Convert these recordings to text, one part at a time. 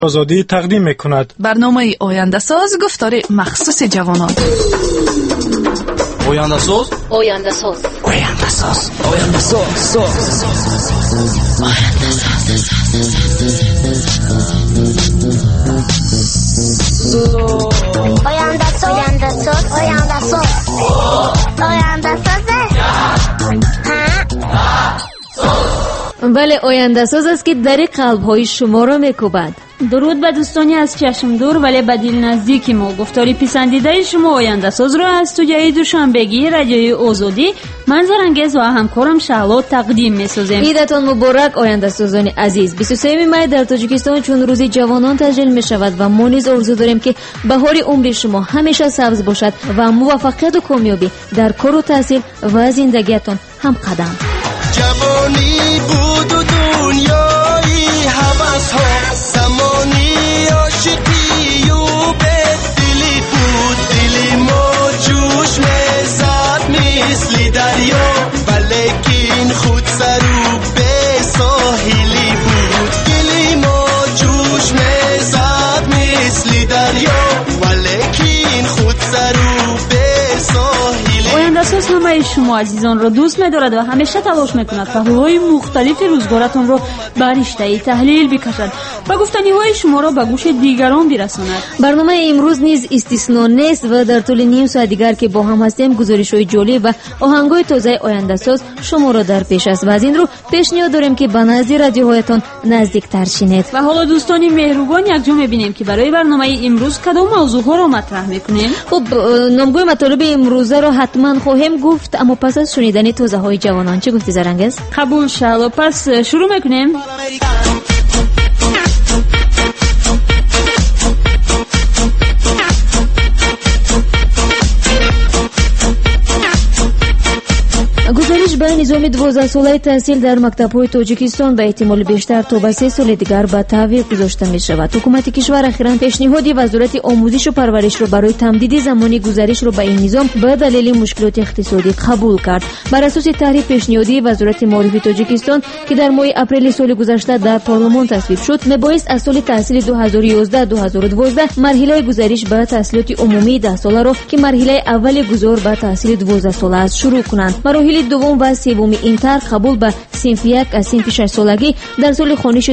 آزادی تقدیم می‌کند. برنامه آینده ساز گفتار مخصوص جوانان. آینده ساز، آینده ساز، آینده ساز، آینده ساز، آینده ساز، آینده ساز، آینده ساز، آینده ساز. بله، آینده ساز است که در قلب‌های شما را می‌کوبد. درود به دوستانی از چشم دور ولی به دل نزدیک ما. گفتاری پسندیده شما آینده ساز را از استودیوی دوشنبگی رادیوی آزادی من زرانگیز و همکارم شهلا تقدیم می‌سازیم. عیدتان مبارک آینده سازان عزیز. 23 می در تاجیکستان چون روز جوانان تجلیل می‌شود و ما نیز آرزو داریم که بهار عمر شما همیشه سبز باشد و موفقیت و کامیابی در کار و تحصیل و زندگیتان هم قدم. جوانی بود و دنیایی هوس ها، زمانی عاشقی و به دلی بود، دلی ما جوش میزد مثل دریا، ولیکن خود سرو به ساحلی بود، دلی ما جوش میزد مثل دریا، ولیکن خود سرو به ساحلی. آینده ساز همه شما عزیزان را دوست می‌دارد و همیشه تلاش می‌کند پهلوهای مختلف روزگارتان را بر رشته تحلیل بکشد و گفتنی‌های شما را به گوش دیگران برساند. برنامه امروز نیز استثنا نیست و در طول نیم ساعت دیگر که با هم هستیم گزارش‌های جالب و آهنگ‌های تازه آینده ساز شما را در پیش است و از این رو پیشنهاد داریم که به نزد رادیوهایتان نزدیک‌تر شینید. و حالا دوستان مهربان یکجا می‌بینیم که برای برنامه امروز کدام موضوع‌ها را مطرح می‌کنیم. خب نامگوی مطالب امروزه را حتما خواهیم گفت، اما پس از شنیدن توضیح‌های جوانان چه گفتی زرنگز؟ قبول شد. پس شروع می‌کنیم. گزارش به نظام 12 ساله تحصیل در مکتب‌های تاجیکستان به احتمال بیشتر تا به 3 سال دیگر به تعویق گذاشته می‌شود. حکومت کشور اخیراً پیشنهاد وزارت آموزش و پرورش را برای تمدید زمانی گزارش را به این نظام به دلیل مشکلات اقتصادی قبول کرد. بر اساس طرح پیشنهادی وزارت معارف تاجیکستان که در ماه اپریل سال گذشته در پارلمان تصویب شد، میبایست از سال تحصیلی 2011-2012 مرحله گزارش به تحصیلات عمومی 10 ساله را که مرحله اول گذار به تحصیل 12 ساله است شروع کنند. مراحل دوم و سوم این طرح قبول به صنف 1 از صنف 6 سالگی در سال خانش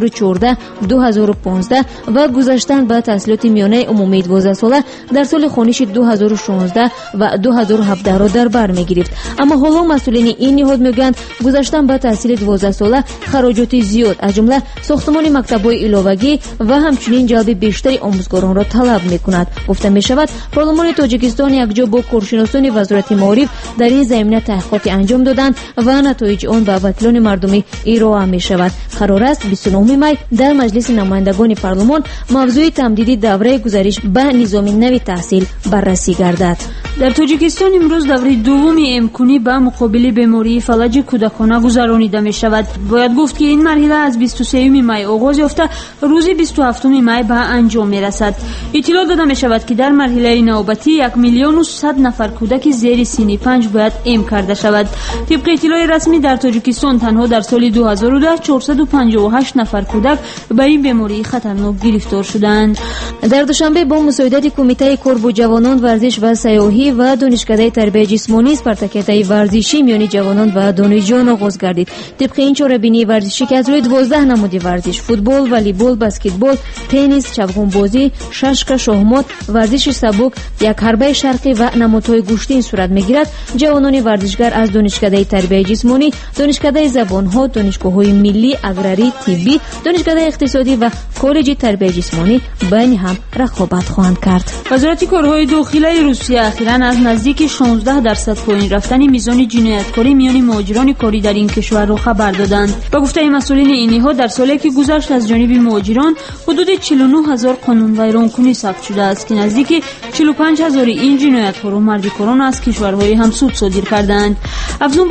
2014-2015 و گذشتن به تحصیلات میانه عمومی 12 ساله در سال خانش 2016 و 2017 را در بر میگرفت. اما حالا مسئولین این نهاد میگویند گذشتن به تحصیل 12 ساله خراجات زیاد از جمله ساختمان مکتب‌های علاوگی و همچنین جلب بیشتر آموزگاران را طلب میکند. گفته میشود پارلمان تاجیکستان یکجا با کارشناسان وزارت معارف در این زمینه تحقیقات انجام دادند و نتایج آن به وکیلان مردمی ارائه می شود. قرار است 29 می در مجلس نمایندگان پارلمان موضوع تمدید دوره گزارش به نظام نوی تحصیل بررسی گردد. در تاجیکستان امروز دوره دوم امکانی به مقابل بیماری فلج کودکانه گذرانیده می شود. باید گفت که این مرحله از 23 می آغاز یافته روز 27 می به انجام می رسد. اطلاع داده می شود که در مرحله نوبتی 1,100,000 کودک زیر سن 5 باید ام کرده شود. طبق اطلاع رسمی در تاجیکستان تنها در سال 2010 458 نفر کودک به این بیماری خطرناک گرفتار شدند. در دوشنبه با مساعدت کمیته کار با جوانان ورزش و سیاحی و دانشکده تربیت جسمانی اسپارتاکیادهای ورزشی میان جوانان و دانشجویان آغاز گردید. طبق این چهاربینی ورزشی که از روی 12 نماد ورزش فوتبال، والیبال، بسکتبال، تنیس، چوگان بازی، ششک، شاهمات، ورزش سبک، یک حربه شرقی و نمادهای گوشتین صورت میگیرد. جوانان ورزشگر از دانشکده تربیت جسمانی، دانشکده زبان‌ها، دانشگاه‌های ملی، اگراری، طبی، دانشکده اقتصادی و کالج تربیت جسمانی بین هم رقابت خواهند کرد. وزارت کارهای داخلی روسیه اخیراً از نزدیک 16% پایین رفتن میزان جنایتکاری میان مهاجران کاری در این کشور را خبر دادند. با گفته مسئولین این نهاد در سالی که گذشت از جانب مهاجران حدود 49,000 قانون ویرانکنی ثبت شده است که نزدیک 45,000 این جنایتکاران مردکاران از کشورهای همسود صادر کردند. افزون بر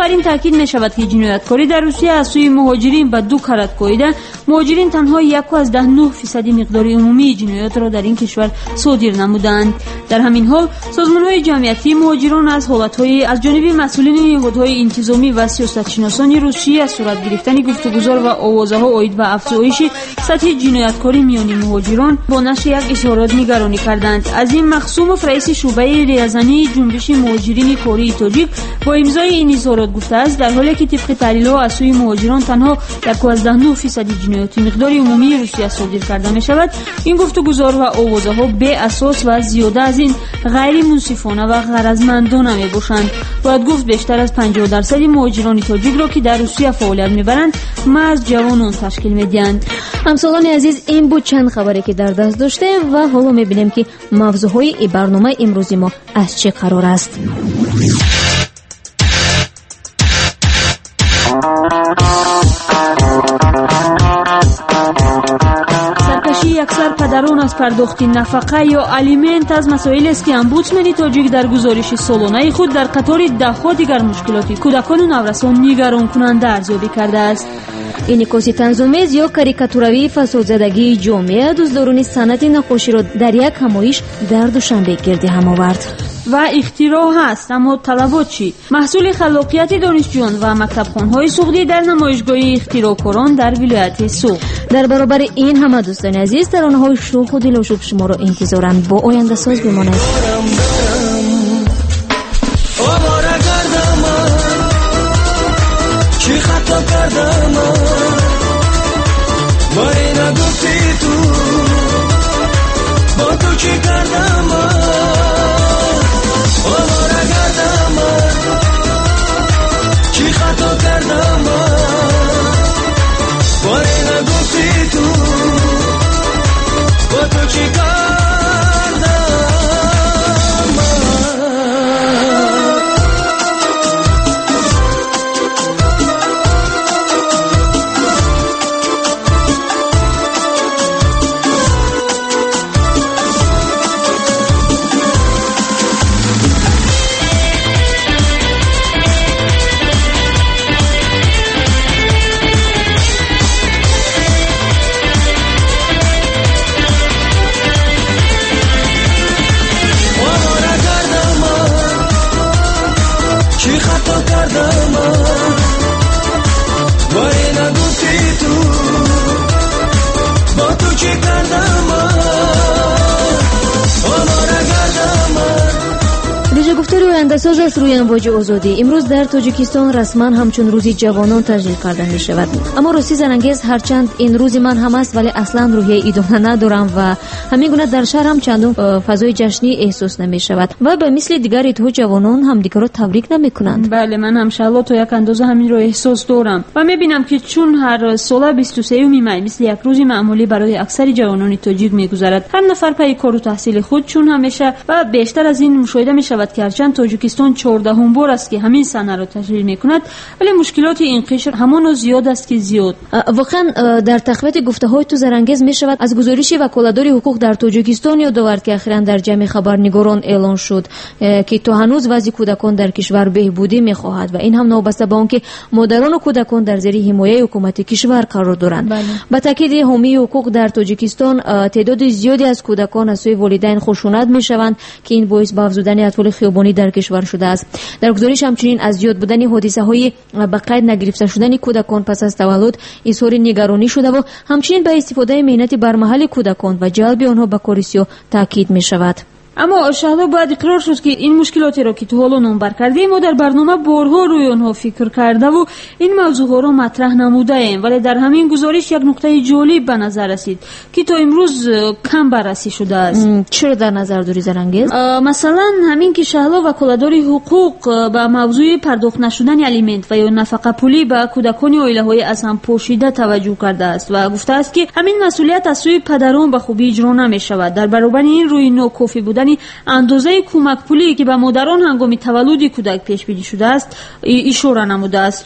بر این تاکید می شود که جنایتکاری در روسیه از سوی مهاجرین به دو کارت کویده. مهاجرین تنها 1.9% مقدار عمومی جنایات را در این کشور صادر نمودند. در همین حال سازمان‌های جمعیتی مهاجران از حالت‌های از جانب مسئولین نهادهای انتظامی و سیاستشناسان روسیه از صورت گرفتن گفتگوزار و آوازه‌ها عاید به افزایش سطح جنایتکاری میان مهاجران با نشر یک اظهارات نگرانی کردند. عظیم مخصوموف رئیس شعبه ریاضی جنبش مهاجرین کره تاجیک با امضای این اظهارات گفته است در حالی که طبق تحلیل‌ها از سوی مهاجران تنها 1.9% جنایات مقدار عمومی روسیه صادر کرده می‌شود، این گفتگوزار و آوازه‌ها بی اساس و زیاده از این غیر منصفانه و غرضمندانه می‌باشند. باید گفت بیشتر از 50% مهاجران تاجیک را که در روسیه فعالیت می‌برند محض جوانان تشکیل می‌دهند. همسالان عزیز، این بود چند خبری که در دست داشتیم و حالا می‌بینیم که موضوعهای این برنامه امروزی ما از چه قرار است. سرکشی اکثر پدران از پرداخت نفقه یا الیمنت از مسائل است که امبودسمن تاجیک در گزارش سالانه خود در قطار ده‌ها دیگر مشکلات کودکان و نورسان نگران کننده ارزیابی کرده است. انعکاس طنزآمیز یا کاریکاتوروی فسادزدگی جامعه دزدوران صنعت نقاشی را در یک همایش در دوشنبه گردی هم آورد. و اختراع هست، اما طلبات چی؟ محصول خلاقیت دانشجویان و مکتبخانه‌های سوختی در نمایشگاه اختراعکاران در ولایت سوخت. در برابر این همه دوستان عزیز، ترانه‌های شوخ و دلشوب شما را انتظارند. با آینده ساز بمانید. چی خطا کردم باری نگفتی تو با تو چی کردم آواره کردم چی خطا کردم باری نگفتی تو با تو چی کردم. ساز است روی امواج آزادی. امروز در تاجیکستان رسما همچون روزی جوانان تجلیل کرده می شود. اما راستی زنانگیز هرچند این روز من هم است ولی اصلا روحیه ایدانه ندارم و همین گونه در شهر هم چندان فضای جشنی احساس نمی شود و به مثل دیگر ایدها جوانان هم دیگر را تبریک نمی کنند. بله، من هم شاءالله تو یک اندازه همین رو احساس دارم و می بینم که چون هر سال 23 می مثل یک روز معمولی برای اکثر جوانان تاجیک می گذرد. هر نفر پی کار و تحصیل خود چون همیشه و بیشتر از این مشاهده می شود که هرچند تاجیکستان 14 بار است که همین سنه را تجلیل می کند ولی مشکلات این قشر همان زیاد است که زیاد. واقعا در تقویت گفته‌های تو زرانگیز می شود از گزارش وکالتدار حقوق در تاجیکستان یادآورد که اخیراً در جمع خبرنگاران اعلان شد که تا هنوز وضع کودکان در کشور بهبودی می خواهد و این هم نابسته به آنکه مادران و کودکان در زیر حمایت حکومت کشور قرار دارند. به تاکید حامی حقوق در تاجیکستان تعداد زیادی از کودکان از سوی والدین خشونت می شوند که این باعث به افزودن اطفال خیابانی در کشور شده است. در گزارش همچنین از زیاد بودن حادثه‌های به قید نگرفته شدن کودکان پس از تولد اظهار نگرانی شده و همچنین به استفاده مهنت برمحل کودکان و جلب آنها به کار سیاه تاکید می شود. اما شاید باید اقرار شد که این مشکلاتی را که تو حالا نمبر کردیم ما در برنامه بارها روی آنها فکر کرده و این موضوعها را مطرح نموده ایم ولی در همین گزارش یک نکته جالب به نظر رسید که تا امروز کم بررسی شده است. چرا در نظر داری زرانگیز؟ مثلا همین که شهلا وکالتدار حقوق به موضوع پرداخت نشدن الیمنت و یا نفقه پولی به کودکان عائله‌های از هم پوشیده توجه کرده است و گفته است که همین مسئولیت از سوی پدران به خوبی اجرا نمی شود. در برابر این روی ناکافی بودن اندازه کمک پولی که به مادران هنگام تولد کودک پیش بینی شده است اشاره نموده است.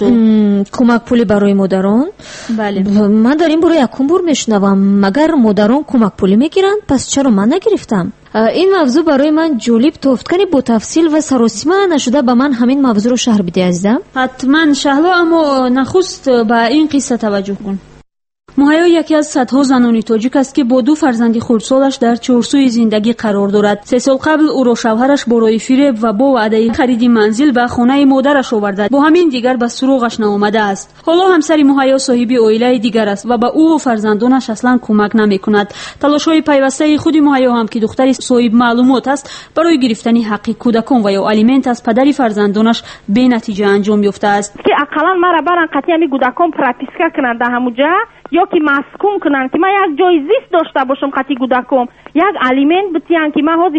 کمک پولی برای مادران؟ بله. من در این باره یکم بار میشنوم. مگر مادران کمک پولی میگیرند؟ پس چرا من نگرفتم؟ این موضوع برای من جالب توفت کنی با تفصیل و سراسیمه نشده به من همین موضوع رو شرح بده عزیزم. حتما شهلا، اما نخست به این قصه توجه کن. مهیا یکی از صدها زنان تاجیک است که با 2 فرزند خردسالش در چهارسوی زندگی قرار دارد. 3 سال قبل او را شوهرش برای فریب و با وعده خرید منزل به خانه مادرش آورد. با همین دیگر به سراغش نآمده است. حالا همسر مهیا صاحب عائله دیگر است و به او و فرزندانش اصلا کمک نمی‌کند. تلاش‌های پیوسته خود مهیا هم که دختری صاحب معلومات است برای گرفتن حق کودکان و یا الیمنت از پدر فرزندانش به نتیجه انجام یافته است. که اقلا مرا برن قطعا می کودکان پراپیسکا کنند در همونجا یا که مسکون کنن که من یک جای زیست داشته باشم قطعی کودکم، یک الیمنت بتیان که من هازی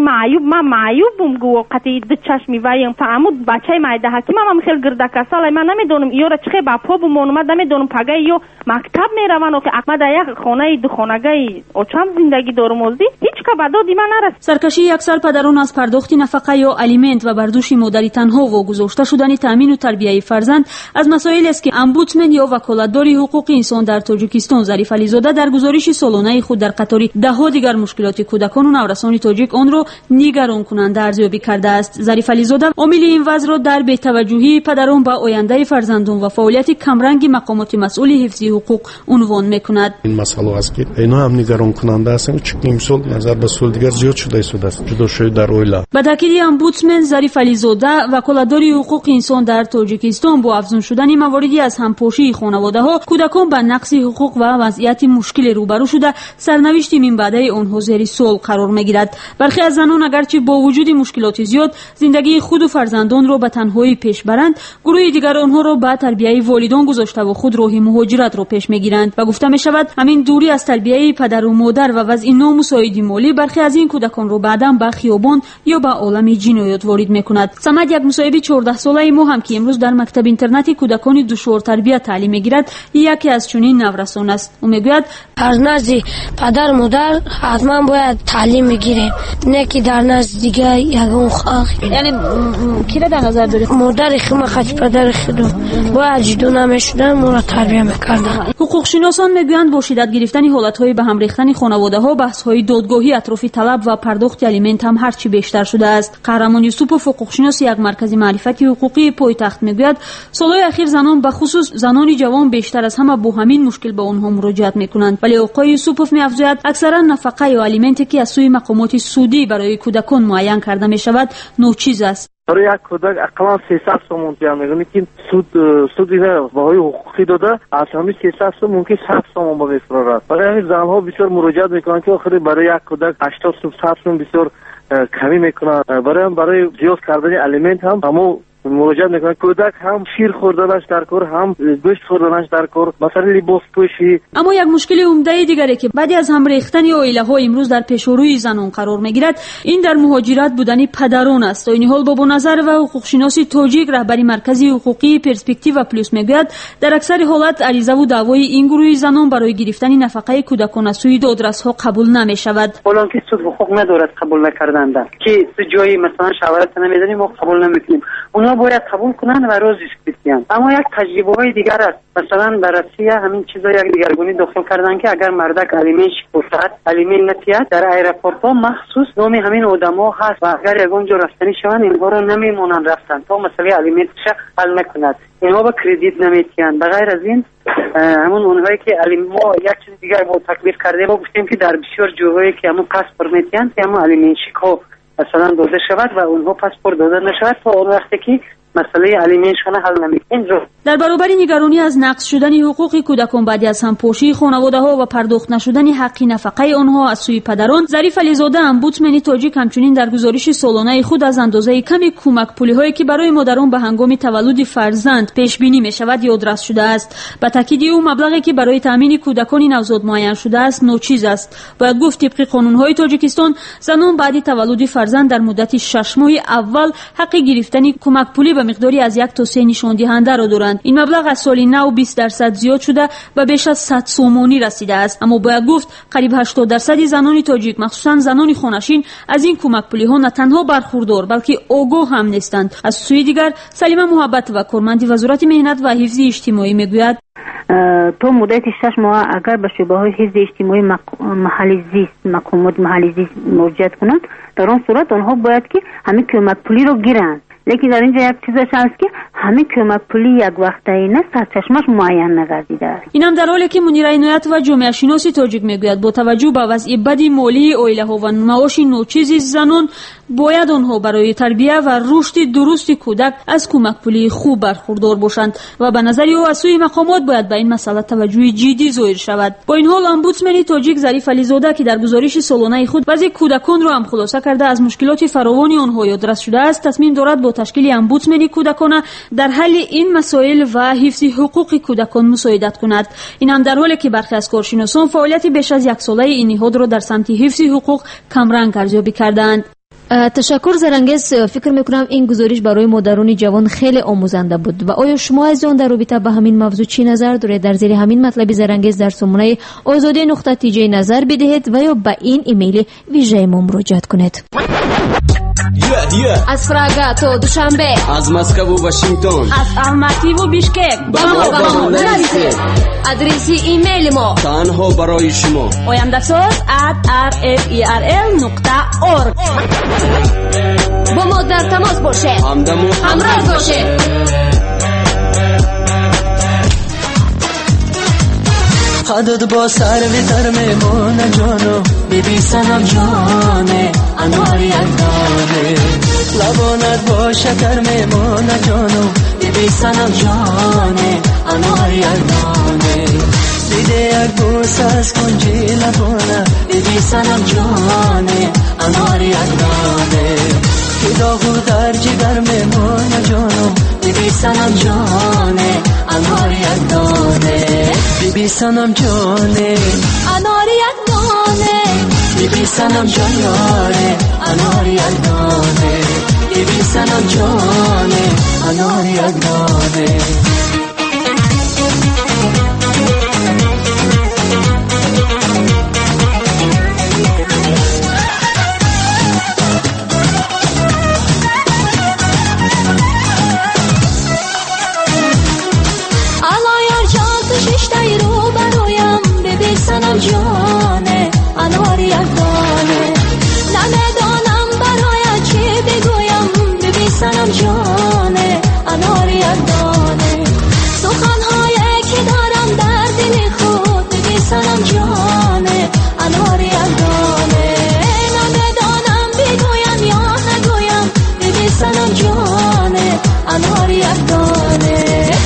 معیوب بوم قطعی د چشمی ویم فهمود بچه مایده که من خیلی گردک سال من نمیدونم ایورا چخه با پا بمونم نمیدونم پگه یا مکتب میروم که احمد یک خانه دو خانگی اوچم زندگی دارم ازدی هیچ که بدادی من نرسید. سرکشی اکثر پدران از پرداخت نفقه یا الیمنت و برداشت مادری تنها و گذاشته شدن تامین و تربیت فرزند از مسائل است که امبودسمن یا وکالتدار حقوق انسان در تاجیکستان ظریف علیزاده در گزارش سالانه خود در قطار 10 دیگر مشکلات کودکان و نورسان تاجیک آن را نگران کننده ارزیابی کرده است. ظریف علیزاده عامل این وضع را در بی‌توجهی پدران به آینده فرزندان و فعالیت کمرنگ مقامات مسئول حفظ حقوق عنوان می‌کند. این مسئله است که اینا هم نگران کننده است. چون سال نظر به سال دیگر زیاد شده است. جدا شده در عائله. به تاکید امبودسمن ظریف علیزاده وکالتدار حقوق انسان در تاجیکستان با افزون شدن مواردی از همپاشی خانواده‌ها کودکان به نقض حقوق و وضعیت مشکل روبرو شده سرنوشت من بعده آنها زیر سوال قرار میگیرد. برخی از زنان اگرچه با وجود مشکلات زیاد زندگی خود و فرزندان را به تنهایی پیش برند، گروه دیگر آنها را به تربیت والدان گذاشته و خود راه مهاجرت را پیش میگیرند و گفته می شود همین دوری از تربیت پدر و مادر و وضع نامساعد مالی برخی از این کودکان را بعداً به خیابان یا به عالم جنایات وارد میکند. صمد یک مصاحبه 14 ساله ما هم که امروز در مکتب اینترنتی کودکان دشوار تربیت تعلیم میگیرد یکی از چنین نورسان است. او میگوید از نزد پدر مادر حتما باید تعلیم بگیریم، نه که در نزد دیگه یگان خواهی. یعنی کی را در نظر دارید؟ مادر خود خاطر پدر خود باید جدو نمیشدن ما را تربیت میکردن. حقوق شناسان میگویند با شدت گرفتن حالت‌های به هم ریختن خانواده‌ها بحث‌های دادگاهی اطراف طلب و پرداخت الیمنت هم هرچی بیشتر شده است. قهرمان یوسفوف حقوق شناس یک مرکز معرفتی حقوقی پایتخت میگوید سالهای اخیر زنان به خصوص زنان جوان بیشتر از همه با همین مشکل به آنها مراجعت میکنند. ولی آقای یوسفوف می‌افزاید اکثرا نفقه یا الیمنتی که از سوی مقامات سودی برای کودکان معین کرده میشود نوچیز است. برای یک کودک اقلا 300 سوم میگن که سود اینا باهای حقوقی داده از همین 300 سوم ممکن 100 سوم به بفرارد. برای همین زنها بسیار مراجعت میکنن که آخری برای یک کودک 80 سوم 100 سوم بسیار کمی میکنن. برای زیاد کردن الیمنت هم همو مراجعت میکنن. کودک هم شیر خوردنش در کار هم گوشت خوردنش در کار مثلا لباس پوشی. اما یک مشکل عمده دیگری که بعدی از هم ریختن عائله ها امروز در پیشروی زنان قرار میگیرد این در مهاجرت بودن پدران است. در این حال با نظر و حقوق شناسی تاجیک رهبری مرکزی حقوقی پرسپکتیو پلوس میگوید در اکثر حالات عریضه و دعوای این گروه زنان برای گرفتن نفقه کودکان از سوی دادرس ها قبول نمیشود. حالا که سود حقوق ندارد قبول نکردند که جایی مثلا شوهرت نمیدونیم ما قبول نمیکنیم، اونا باید قبول کنن و روزش بسیان. اما یک تجربه های دیگر است. مثلا در روسیه همین چیزا یک دیگرگونی داخل کردن که اگر مردک الیمن شکافت الیمن نتیاد در ایرپورت ها مخصوص نام همین آدما هست و اگر یک اونجا رفتنی شوند اینها رو نمیمونن رفتن تا مسئله الیمنتش حل نکند. اینها با کردیت نمیتیان. بغیر از این همون اونهایی که ما یک چیز دیگر با تکلیف کرده ما گفتیم که در بسیار جاهایی که همون پاسپورت میتیان که همون الیمن شکاف مثلا داده شود و اونها پاسپورت داده نشود تا اون وقتی که مسئله الیمنشون حل نمیشه. در برابر نگرانی از نقض شدن حقوق کودکان بعد از همپاشی خانواده‌ها و پرداخت نشدن حق نفقه آنها از سوی پدران، ظریف علیزاده امبودسمن تاجیک همچنین در گزارش سالانه خود از اندازه کمی کمک پولی‌هایی که برای مادران به هنگام تولد فرزند پیش بینی می‌شود یادرس شده است. با تاکید او مبلغی که برای تامین کودکان نوزاد معین شده است نوچیز است. باید گفت طبق قانون‌های تاجیکستان زنان بعد تولد فرزند در مدت 6 ماه اول حق گرفتن کمک پولی و مقداری از 1 تا 3 نشان دهنده را دارند. این مبلغ از سال نو 20% زیاد شده و بیش از 100 سومانی رسیده است. اما باید گفت قریب 80% زنان تاجیک مخصوصا زنان خانشین از این کمک پولی ها نه تنها برخوردار بلکه آگاه هم نیستند. از سوی دیگر سلیمه محبت و کارمند وزارت مهنت و حفظ اجتماعی میگوید تا مدت 6 ماه اگر به شعبه های حفظ اجتماعی محلی زیست مقامات محلی زیست مراجعت کنند، در آن صورت آنها باید که همه کمک پولی رو گیرند. لیکن در اینجا یک چیزش هست که همه کمک پولی یک وقتایی نه سرچشمش معین نگردیده است. اینم در حالی که منیر عنایت و جامعه شناسی تاجیک میگوید با توجه به وضع بد مالی عائله ها و معاش ناچیز زنان باید آنها برای تربیت و رشد درست کودک از کمک پولی خوب برخوردار باشند و به نظر او از سوی مقامات باید به این مسئله توجه جدی ظاهر شود. با این حال امبودسمن تاجیک ظریف علیزاده که در گزارش سالانه خود وضع کودکان را هم خلاصه کرده از مشکلات فراوان آنها یادرس شده است، تصمیم دارد با تشکیل امبودسمن کودکان در حل این مسائل و حفظ حقوق کودکان مساعدت کند. این هم در حالی که برخی از کارشناسان فعالیت بیش از 1 ساله این نهاد را در سمت حفظ حقوق کمرنگ ارزیابی کردند. تشکر زرنگز. فکر میکنم این گزارش برای مادران جوان خیلی آموزنده بود. و آیا شما از آن در رابطه به همین موضوع چی نظر دارید؟ در زیر همین مطلب زرنگز در سامانه آزادی نقطه تیجی نظر بدهید و یا به این ایمیل ویژه ما مراجعه کنید. از پراگ تا دوشنبه، از مسکو و واشنگتن، از الماتی و بیشکک با ما نرسید. آدرس ایمیل ما تنها برای شما oyandasaz@rferl.org. با ما در تماس باشه، همراه باشه. حدود با سر بیتر میمونه جانو، بیبی سنم جانه انواری اندانه. لبانت با شکر میمونه جانو، بیبی سنم جانه انواری اندانه. دیده یک بوس از کنجی لبانه، بیبی سنم جانه انواری اندانه. که داغو در جگر میمونه جانو، بیبی سنم جانه انواری اندانه. بیبی سنم جانه انواری اندانه. بیبی سنم جان یاره انواری اندانه. بیبی سنم جانه انواری اندانه. سنم جانه انواری اندانه. نمیدانم برای چی بگویم، ببی سنم جانه انواری اندانه. سخنهایی که دارم در دل خود، ببی سنم جانه انواری اندانه. نمیدانم بگویم یا نگویم، ببی سنم جانه انواری اندانه.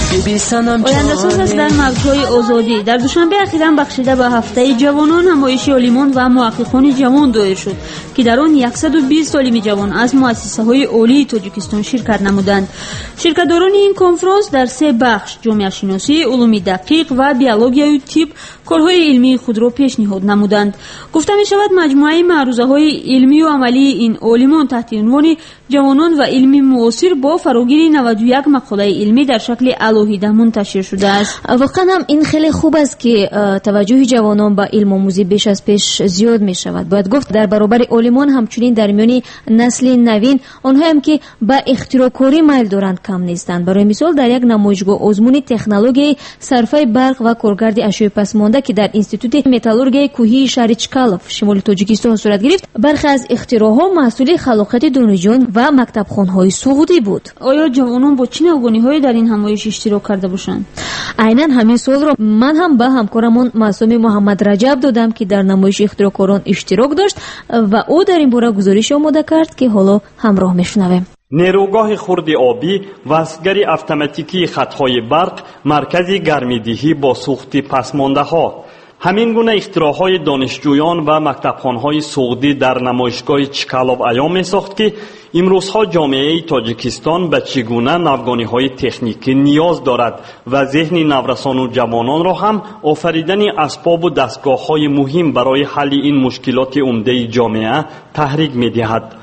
آینده‌ساز است در موجهای آزادی. در دوشنبه اخیراً بخشیده به هفته جوانان نمایش عالمان و محققان جوان دایر شد که در آن 120 عالم جوان از مؤسسه‌های عالی تاجیکستان شرکت نمودند. شرکت‌داران این کنفرانس در 3 بخش جامعه شناسی، علوم دقیق و بیولوژی و طب کارهای علمی خود را پیشنهاد نمودند. گفته می‌شود مجموعه معروضه‌های علمی و عملی این عالمان تحت عنوان جوانان و علم معاصر با فراگیری 91 مقاله علمی در شکل الهیده منتشر شده است. واقعا هم این خیلی خوب است که توجه جوانان به علم آموزی بیش از پیش زیاد می شود. باید گفت در برابر عالمان همچنین در میان نسل نوین آنها هم که به اختراع‌کاری میل دارند کم نیستند. برای مثال در یک نمایشگاه آزمون تکنولوژی صرفه برق و کارگرد اشیاء پسمانده که در انستیتوت متالورژی کوهی شهر چکالف شمال تاجیکستان صورت گرفت، برخی از اختراع‌ها محصول خلاقیت دانشجویان و مکتبخانه‌های سعودی بود. آیا جوانان با چه نوگانی‌هایی در این همایش اشتراک کرده باشند؟ عیناً همین سوال را من هم به همکارمون معصوم محمد رجب دادم که در نمایش اختراعکاران اشتراک داشت و او در این باره گزارش آماده کرد که حالا همراه میشنویم. نیروگاه خرد آبی، وصلگری اتوماتیکی خطهای برق، مرکز گرمیدهی با سوخت پسمانده‌ها. همین گونه اختراعهای دانشجویان و مکتبخانه‌های سعودی در نمایشگاه چکالوف عیان می‌ساخت که امروزها جامعه تاجیکستان به چگونه نوگانی‌های تکنیکی نیاز دارد و ذهن نورسان و جوانان را هم آفریدن اسباب و دستگاه‌های مهم برای حل این مشکلات عمده جامعه تحریک می‌دهد.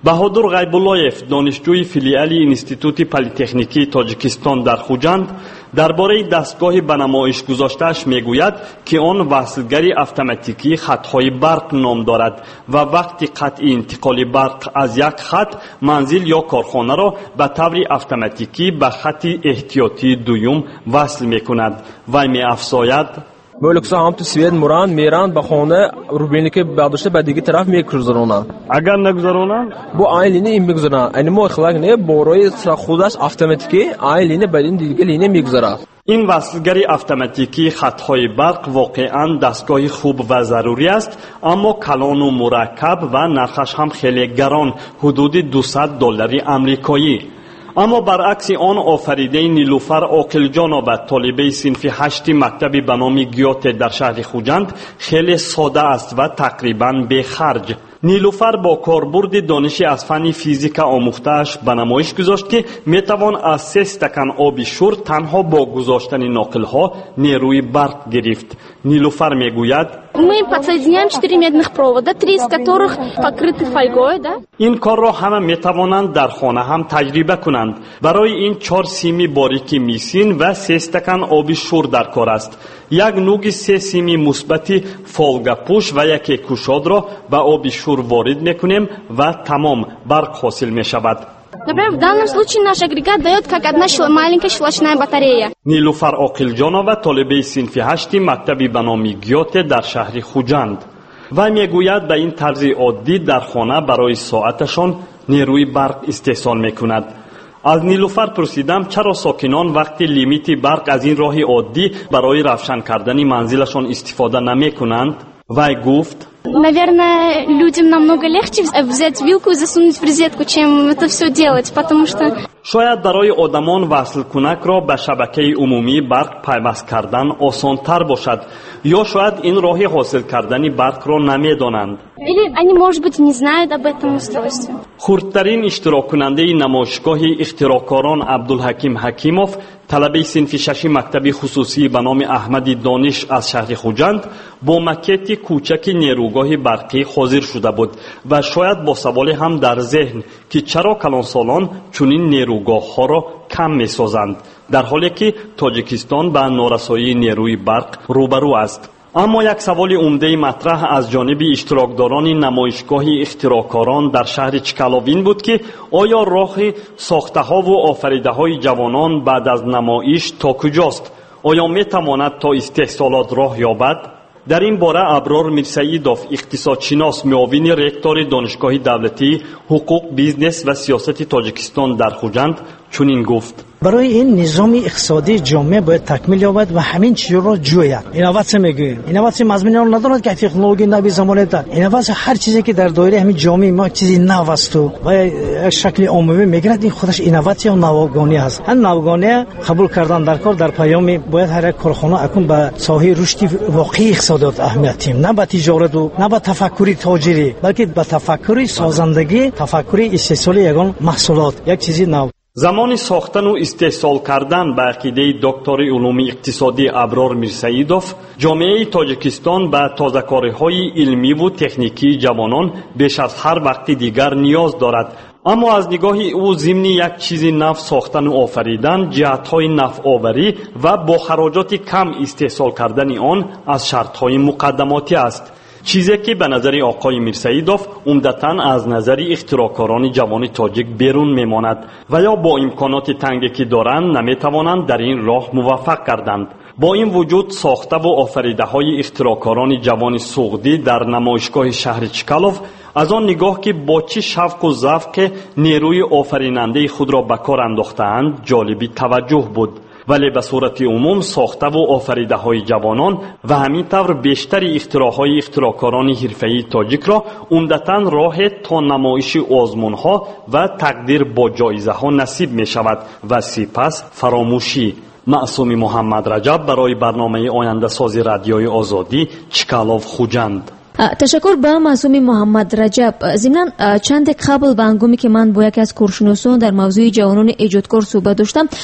баҳодур ғайбуллоев, донишҷӯи филиали институти политехникии тоҷикистон дар Хуҷанд, дар бораи дастгоҳи ба намоиш гузоштааш мегӯяд, ки он васлгари автоматикии хатҳои барқ ном дорад ва вақти қатъи интиқоли барқ аз як хат манзил ё корхонаро ба таври автоматикӣ ба хати эҳтиётии дуюм васл мекунад. вай меафзояд: مولکسا هم تو سوئد میرن به خانه روبینی که برداشته به دیگه طرف میگذرونن. اگر نگذرونن bu aynı linie میگذرونن. یعنی ما اخلاق نه برای خودش اتوماتیکی aynı linie به دیگه linie میگذره. این وصلگری اتوماتیکی خطهای برق واقعا دستگاه خوب و ضروری است، اما کلان و مرکب و نرخش هم خیلی گران، حدود $200 آمریکایی. اما برعکس آن آفریده نیلوفر عاقلجان‌آباد، طالبه صنف 8 مکتب به نام گیوته در شهر خوجند، خیلی ساده است و تقریباً به خرج. نیلوفر با کاربرد دانش از فن فیزیک آموخته‌اش به نمایش گذاشت که میتوان از 3 استکان آب شور تنها با گذاشتن ناقل‌ها نیروی برق گرفت. نیلوفر میگوید: Мы подсоединяем 4 медных провода, 3 из которых покрыты фольгой, да? این کار را همه میتوانند در خانه هم تجربه کنند. برای این 4 سیم باریک میسین و 3 استکان آب شور در کار است. یک نوگ 3 سیم مثبت فولگا پوش و یک کوشاد را به آب شور وارد میکنیم و تمام برق حاصل میشود. Например, в данном случае наш агрегат дает как одна маленькая щелочная батарея. نیلوفر عاقلجانова طالبه صنف 8 مکتبی به نام گیوته در شهر خوجند. و میگوید به این طرز عادی در خانه برای ساعتشان نیروی برق استحصال میکند. از نیلوفر پرسیدم چرا ساکنان وقتی لیمیت برق از این راه عادی برای روشن کردن منزلشان استفاده نمیکنند. وای گفت: Наверное, людям намного легче взять вилку и засунуть в розетку, чем это все делать, потому что... شاید برای آدمان وصل کنک را به شبکه عمومی برق پیوست کردن آسان تر باشد، یا شاید این راه حاصل کردن برق را نمیدانند. Или они, может быть, не знают об этом устройстве. خردترین اشتراک کننده نمایشگاه اختراعکاران عبدالحکیم حکیموف، طلبه صنف 6 مکتب خصوصی به نام احمد دانش از شهر خوجند، با مکت کوچک نیروگاه برقی حاضر شده بود و شاید با سوال هم در ذهن که چرا کلانسالان چنین نیروگاه ها را کم می سازند، در حالی که تاجیکستان به نارسایی نیروی برق روبرو است. اما یک سوال عمده مطرح از جانب اشتراکداران نمایشگاه اختراعکاران در شهر چکالوین بود که آیا راه ساخته ها و آفریده های جوانان بعد از نمایش تا کجاست؟ آیا می تواند تا استحصالات راه یابد؟ در این باره ابرار میرسعیدوف، اقتصادشناس، معاون رکتور دانشگاه دولتی حقوق، بیزنس و سیاست تاجیکستان در خوجند چنین گفت: برای این نظام اقتصادی جامعه باید تکمیل یابد و همین چیز را جوید. اینواسه میگه اینواسه مضمون آن ندارد که تکنولوژی نوی زمانه داد. اینواسه هر چیزی که در دایره همین جامعه ما چیزی نو است و یک شکل عمومی میگیرد، این خودش اینواسه و نوآگاهی است. این نوآگاهی قبول کردن در کار در پیام باید هر یک کارخانه اکنون به ساحه رشد واقعی اقتصادات اهمیت دهیم، نه به تجارت و نه به تفکری تاجری، بلکه به تفکری سازندگی، تفکری استحصال یگان محصولات، یک چیزی نو. زمان ساختن و استحصال کردن به عقیده دکتر علوم اقتصادی ابرار میرسعیدوف، جامعه تاجیکستان به تازه‌کاری‌های علمی و تکنیکی جوانان بیش از هر وقت دیگر نیاز دارد. اما از نگاه او ضمن یک چیز نو ساختن و آفریدن، جهت‌های نفع‌آوری و با خراجات کم استحصال کردن آن از شرط‌های مقدماتی است. چیزی که به نظر آقای میرسعیدوف عمدتاً از نظر اختراعکاران جوان تاجیک بیرون میماند و یا با امکانات تنگی که دارند نمیتوانند در این راه موفق گردند. با این وجود ساخته و آفریده های اختراعکاران جوان سعودی در نمایشگاه شهر چکالوف از آن نگاه که با چه شوق و ذوق نیروی آفریننده خود را به کار انداخته‌اند جالب توجه بود. ولی به صورت عموم ساخته و آفریده های جوانان و همین طور بیشتر اختراعهای اختراعکاران حرفه‌ای تاجیک را عمدتاً راه تا نمایش آزمون ها و تقدیر با جایزه ها نصیب می شود و سپس فراموشی. معصوم محمد رجب برای برنامه آینده سازی رادیوی آزادی، چکالوف، خوجند. تشکر به معصوم محمد رجب. ضمناً چند قبل به هنگامی که من با یکی از کارشناسان در موضوع جوانان ایجادکار صحبت داشتم،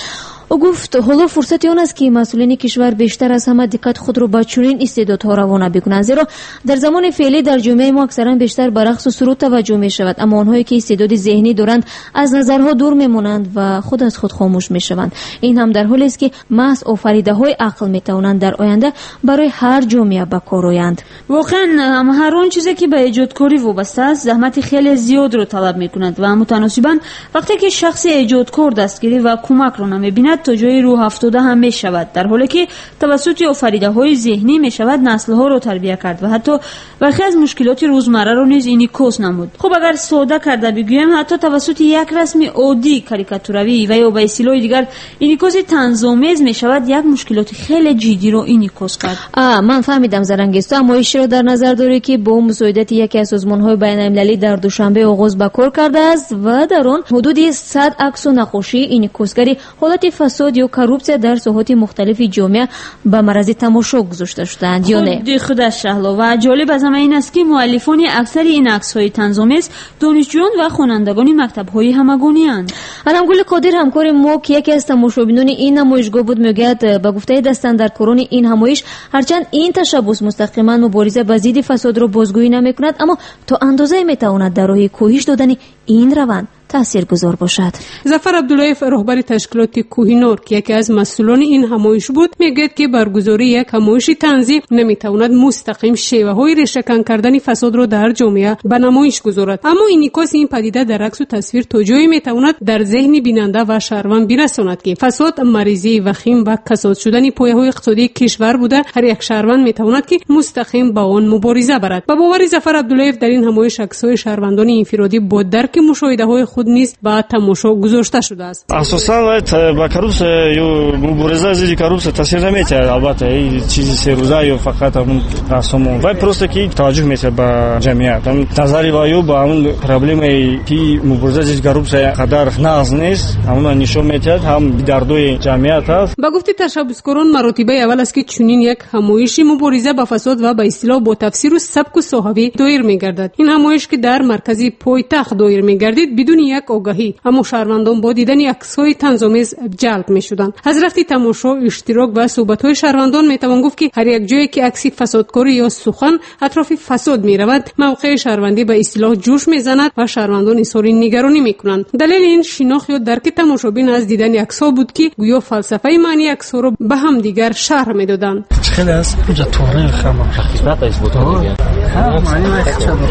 او گفت حالا فرصتی آن است که مسئولین کشور بیشتر از همه دقت خود را به چنین استعدادها روانه بکنند، زیرا در زمان فعلی در جامعه ما اکثرا بیشتر به رقص و سرود توجه می شود، اما آنهایی که استعداد ذهنی دارند از نظرها دور میمانند و خود از خود خاموش می شوند. این هم در حالی است که محض آفریده های عقل می توانند در آینده برای هر جامعه به کار آیند. واقعا هر آن چیزی که به ایجادکاری وابسته است زحمت خیلی زیاد رو طلب می کند و متناسباً وقتی که شخص ایجادکار دستگیری و کمک رو نمی بیند تا جای روح افتاده هم می شود، در حالی که توسط آفریده های ذهنی می شود نسل ها رو تربیت کرد و حتی برخی از مشکلات روزمره رو نیز انعکاس نمود. خب اگر ساده کرده بگویم حتی توسط یک رسم عادی کاریکاتوروی و یا به اصطلاح دیگر انعکاس طنزآمیز می شود یک مشکلات خیلی جدی رو انعکاس کرد. من فهمیدم زرنگیست، اما این را در نظر داری که با مساعدت یکی از سازمان‌های بین‌المللی در دوشنبه آغاز به کار کرده است و در آن حدود 100 عکس و نقاشی انعکاسگری حالت فساد یا کروپسیا در ساحات مختلف جامعه به معرض تماشا گذاشته شدند یا نه؟ خودش شهلا و جالب از همه این است که مؤلفان اکثر این عکس‌های طنزآمیز دانشجویان و خوانندگان مکتب‌های همگانی اند. علمگل قادر همکار ما که یکی از تماشابینان این نمایشگاه بود میگوید به گفته دستاندرکاران این همایش هرچند این تشبث مستقیما مبارزه با ضد فساد را بازگویی نمی‌کند، اما تا اندازه‌ای می‌تواند در راه کاهش دادن این روند تاثیرگذار باشد. ظفر عبداللهیف رهبر تشکیلات کوهنور که یکی از مسئولان این همایش بود میگوید که برگزاری یک همایش طنزی نمیتواند مستقیم شیوه‌های ریشه‌کن کردن فساد را در جامعه به نمایش گذارد، اما انعکاس این پدیده در عکس و تصویر تا جایی میتواند در ذهن بیننده و شهروند برساند که فساد مریضی وخیم و کساد شدن پایه‌های اقتصادی کشور بوده. هر یک شهروند میتواند که مستقیم با آن مبارزه برد. به باور ظفر عبداللهیف در این همایش عکس‌های شهروندان انفرادی با درک مشاهده‌های خود نیست با تماشا گذاشته شده است. اساساً با کروپسیا یا مبارزه ضد کروپسیا تاثیر نمی‌تونه، البته این چیزی سه روزه یا فقط همون رسوم و پروسته که توجه میشه به جمعیت. نظری وایو با اون پرابلمی که مبارزه ضد کروپسیا قدر ناز نیست، همون نشون میده هم دردوی جمعیت است. با گفته تشبثکاران مراتبه اول است که چنین یک همایش مبارزه با فساد و به اصطلاح با تفسیر و سبک و صحوی دایر می‌گردد. این همایش که در مرکزی پایتخت دایر می‌گردید بدون یک آگاهی، اما شهروندان با دیدن عکس‌های طنزآمیز جلب می‌شدند. از رفت تماشا، اشتراک و صحبت‌های شهروندان می‌توان گفت که هر یک جایی که عکسی فسادکاری یا سخن اطراف فساد می‌رود، موقع شهروندی به اصطلاح جوش می‌زند و شهروندان اظهار نگرانی می‌کنند. دلیل این شناخت یا درک تماشابین از دیدن عکس‌ها بود که گویا فلسفه معنی عکس‌ها را به هم دیگر شرح می‌دادند. خیلی از اینجا تاریخ خدمت است بود دیگه. معنی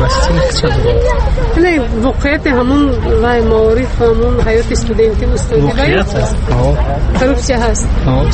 چه ولی واقعیت همون و معارف همون حیات استودنتی استادی کروپسیا هست.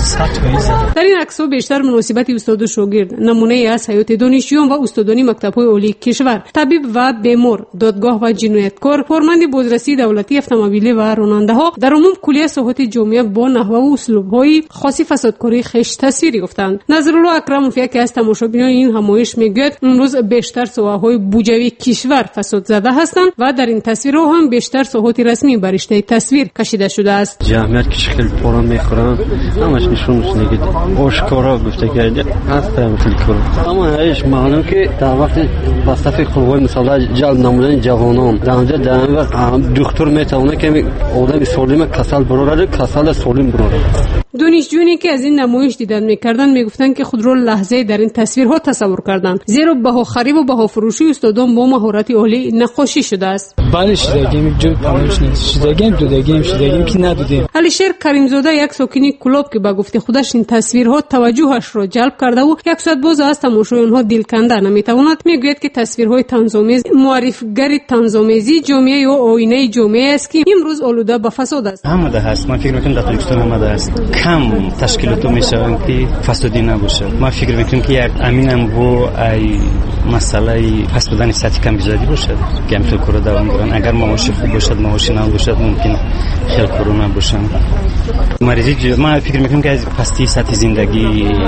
در این عکس‌ها بیشتر مناسبت استاد و شاگرد، نمونه از حیات دانشجویان و استادان مکتب‌های عالی کشور، طبیب و بیمار، دادگاه و جنایتکار، کارمند بازرسی دولتی، اتومبیلی و راننده‌ها، در عموم کلیه ساحات جامعه با نحوه و اسلوب‌های خاصی فسادکاری خش تصویر یافتند. نظرالله اکرموفی که از تماشابینان این همایش میگوید امروز بیشتر ساحه‌های بودجوی کشور فساد زده هستند و در این تصویرها هم بیشتر ساحات رسمی بر رشته تصویر کشیده شده است. جمعیت که خیلی پارا میخورن همش نشون میده که آشکارا گفته گردید هست خیلی کار، اما هیچ معلوم که در وقت مصرف قوای مثلا جلب نمودن جوانان در وقت دکتر میتونه که آدم سالم کسل براره کسل سالم براره. دانشجویانی که از این نمایش دیدن میکردن میگفتن که خود را لحظه در این تصویرها تصور کردند، زیرا بها خرید و بها فروشی استادان با مهارت عالی نقاشی شده است. بله شدگیم جو پامش نیست، شدگیم که ندیدیم. علیشیر کریمزاده یک ساکن کلاب که با گفته خودش این تصویرها توجهش را جلب کرده و یک ساعت باز از تماشای آنها دلکنده نمیتواند، میگوید که تصویرهای طنزآمیز معرفی‌گر طنزآمیزی جامعه یا آینه جامعه است که امروز آلوده به فساد است. همه هست، من فکر میکنم در پاکستان همه هست. کم تشکیلات میشوند که فسادی نباشه. ما فکر میکنم که یک امینم با ای مسئله پس بدن سطح کم گذاری باشد که امثال کار دوام دارن. اگر معاش خوب باشد معاش نباشد ممکن خیلی کرونا باشن. مریضی ما فکر میکنم که از پستی سطح زندگی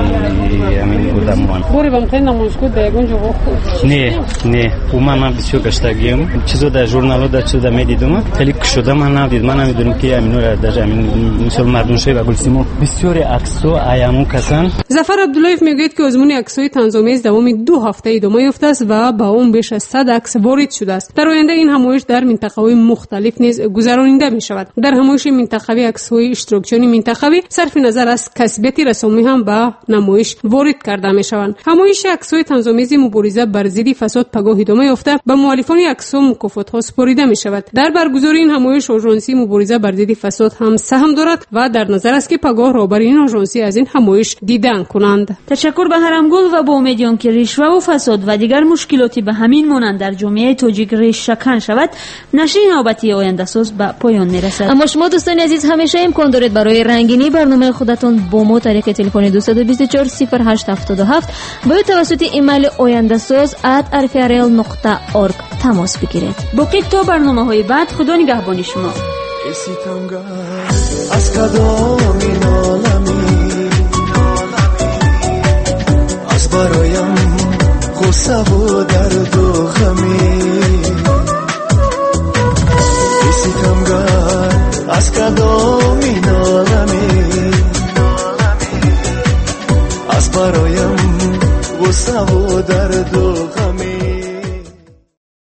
همین بودم. بوری ممکن نمایشگاه در اونجا خوب نه و من بسیار گشتگیم چیزا در ژورنال در چیزا میدیدم خیلی شده من نمیدونم که امینو را در همین مثال مردم شوی و گلسیمو بسیار عکس‌ها ایامو کسان. ظفر عبداللهیف میگوید که آزمون عکس‌های طنزآمیز دوام 2 هفته ادامه یافته است و با اون بیش از 100 عکس وارد شده است. در آینده این همایش در منطقه‌های مختلف نیز گذرانیده می‌شود. در همایش منطقه‌ای عکس‌های اشتراکچیان منطقوی صرف نظر از کسبیت رسمی هم به نمایش وارد کرده می شوند. همایش عکس‌های طنزآمیز مبارزه بر ضد فساد پگاه ادامه یافته به مؤلفان عکس‌ها مکافات‌ها سپرده می شود. در برگزاری این همایش آژانسی مبارزه بر ضد فساد هم سهم دارد و در نظر است که پگاه رهبران آژانسی از این همایش دیدن کنند. تشکر به هرمگل و با امید که رشوه و فساد و دیگر مشکلاتی به همین مانند در جامعه تاجیک ریشه‌کن شود، نشر نوبتی آینده ساز به پایان میرسد. اما شما دوستان عزیز همیشه امکان دارید برای رنگینی برنامه خودتون با ما طریق تلفن 224 0877 با توسط ایمیل oyandasaz@rfrl.org تماس بگیرید. باقی تا برنامه‌های بعد خدا نگهبان شما. از کدام نالمی از برایم غصه و درد و غمی